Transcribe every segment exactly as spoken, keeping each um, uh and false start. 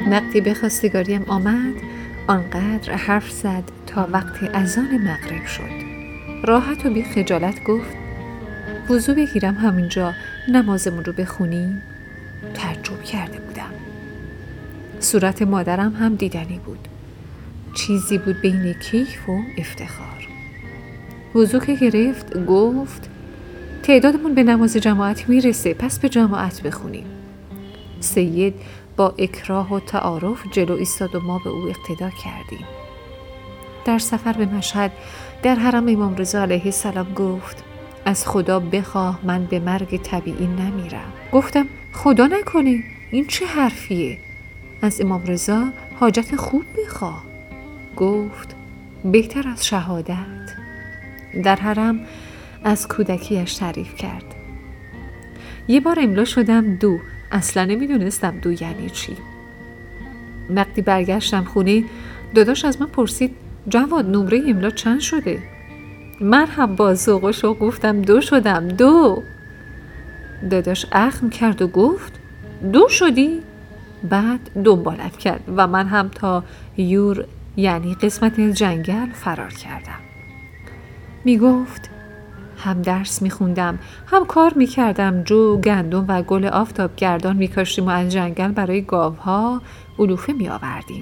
وقتی به خواستگاریم آمد آنقدر حرف زد تا وقتی اذان مغرب شد. راحت و بی خجالت گفت وضو بگیرم همینجا نمازمون رو بخونیم؟ تعجب کرده بودم. صورت مادرم هم دیدنی بود. چیزی بود بین کیف و افتخار. وضو که گرفت گفت تعدادمون به نماز جماعت میرسه، پس به جماعت بخونیم. سید با اکراه و تعارف جلو ایستاد و ما به او اقتدا کردیم. در سفر به مشهد در حرم امام رضا علیه السلام گفت از خدا بخواه من به مرگ طبیعی نمیرم. گفتم خدا نکنه، این چه حرفیه؟ از امام رضا حاجت خوب بخواه. گفت بهتر از شهادت. در حرم از کودکیش تعریف کرد. یه بار املا شدم دو، اصلا نمیدونستم دو یعنی چی. وقتی برگشتم خونه داداش از من پرسید جواد نمره املا چند شده؟ من هم با ذوق و شوق گفتم دو شدم دو. داداش اخم کرد و گفت دو شدی؟ بعد دنبالم کرد و من هم تا یور یعنی قسمت جنگل فرار کردم. می گفت هم درس می خوندم هم کار می کردم، جو، گندم و گل آفتاب گردان می کاشتیم و از جنگل برای گاوها علوفه می آوردیم.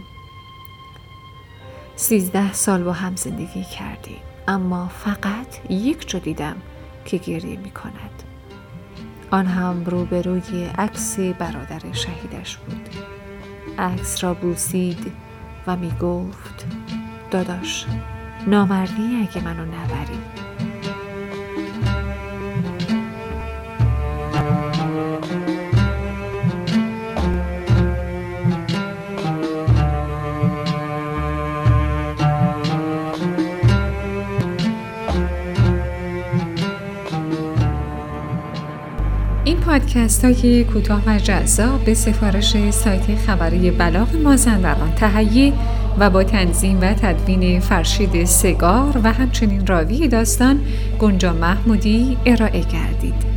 سیزده سال با هم زندگی کردیم، اما فقط یک جو دیدم که گریه می کند. آن هم روبروی عکس برادر شهیدش بود. عکس را بوسید و می گفت داداش نامردی اگه منو نبری. این پادکست های کوتاه و جذاب به سفارش سایت خبری بلاغ مازندران تهیه و با تنظیم و تدوین فرشید سگار و همچنین راوی داستان گنجا محمودی ارائه گردید.